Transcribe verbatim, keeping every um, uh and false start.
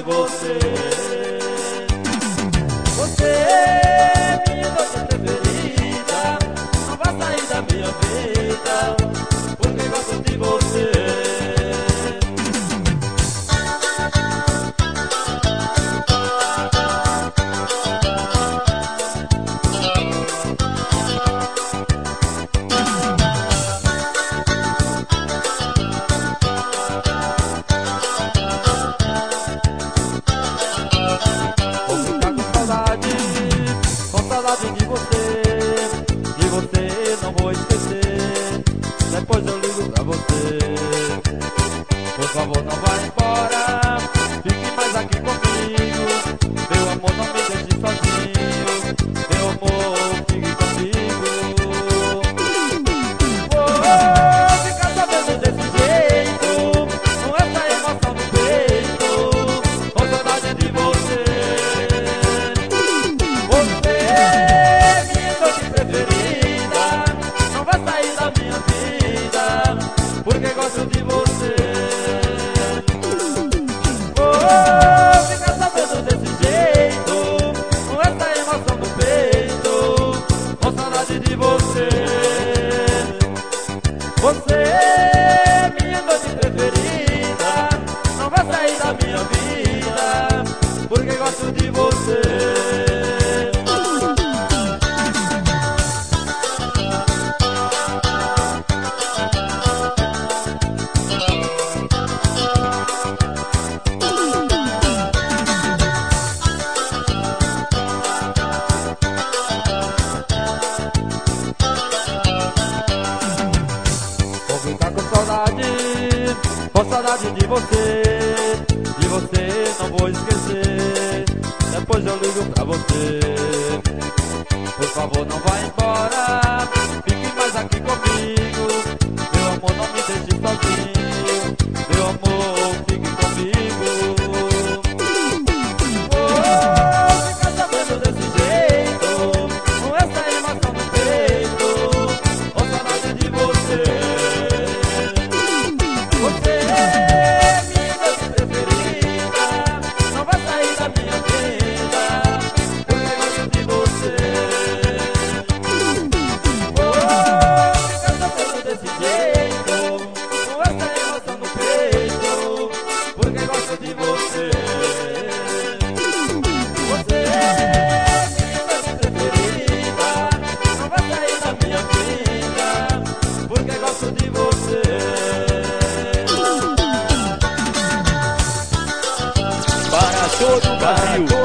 de você. Você é minha doce preferida, não vai sair da minha vida, porque gosto de você. De você, de você não vou esquecer. Depois eu ligo pra você. Por favor, não vá embora, fique mais aqui comigo. Meu amor, não me deixe sozinho. Meu amor, fique comigo. Vou ficar sabendo desse jeito, com essa emoção no peito, com saudade de você. Porque gosto de você. Vou ficar sabendo desse jeito, com essa emoção no peito, com saudade de você. Você é minha noite preferida, não vai sair da minha vida, porque gosto de você. Com saudade de você, de você não vou esquecer. Depois eu ligo pra você. Por favor, não vá embora, fique mais aqui comigo. Meu amor, não me deixe sozinho. Meu amor, fique comigo. Vou ficar sabendo desse jeito, com essa emoção no peito, com saudade de você. Você é minha doce preferida, não vai sair da minha vida, porque gosto de você. Vou ficar sabendo desse jeito, com essa emoção no peito, porque gosto de você. Você é minha doce preferida, não vai sair da minha vida, porque gosto de você. Para todo o Brasil.